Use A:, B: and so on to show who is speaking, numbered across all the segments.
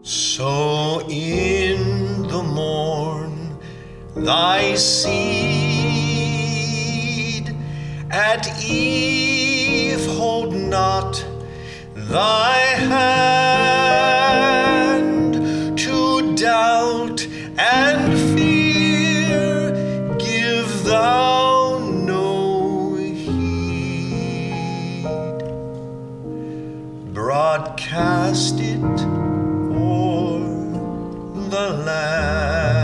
A: So in the morn thy seed, at eve hold not thy hand, to doubt and fear give thou no heed. Broadcast it o'er the land.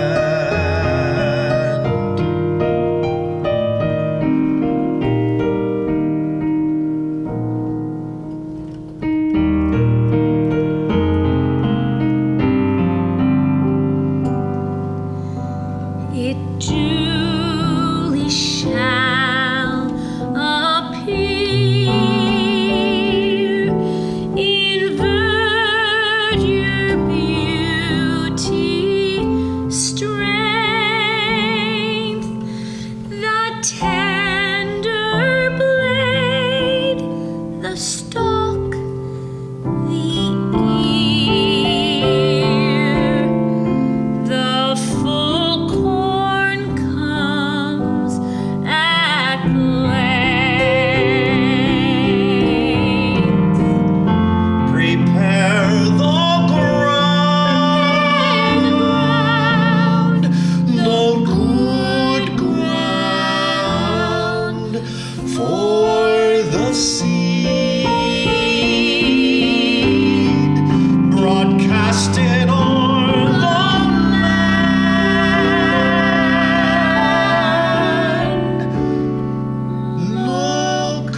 B: It duly shall appear in verdure, beauty, strength, the tender blade, the stalk, the ear, the full corn comes at length.
A: Prepare the ground, the good ground, for the seed. Broadcast it o'er the land. Look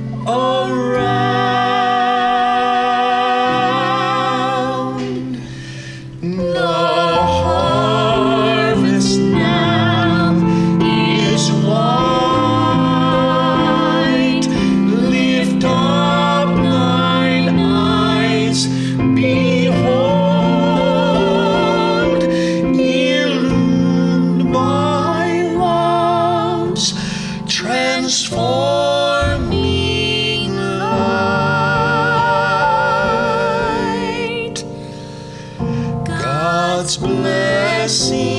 A: around. The harvest now is white. Lift up thine eyes, behold, illumined by love's transforming light. God's blessing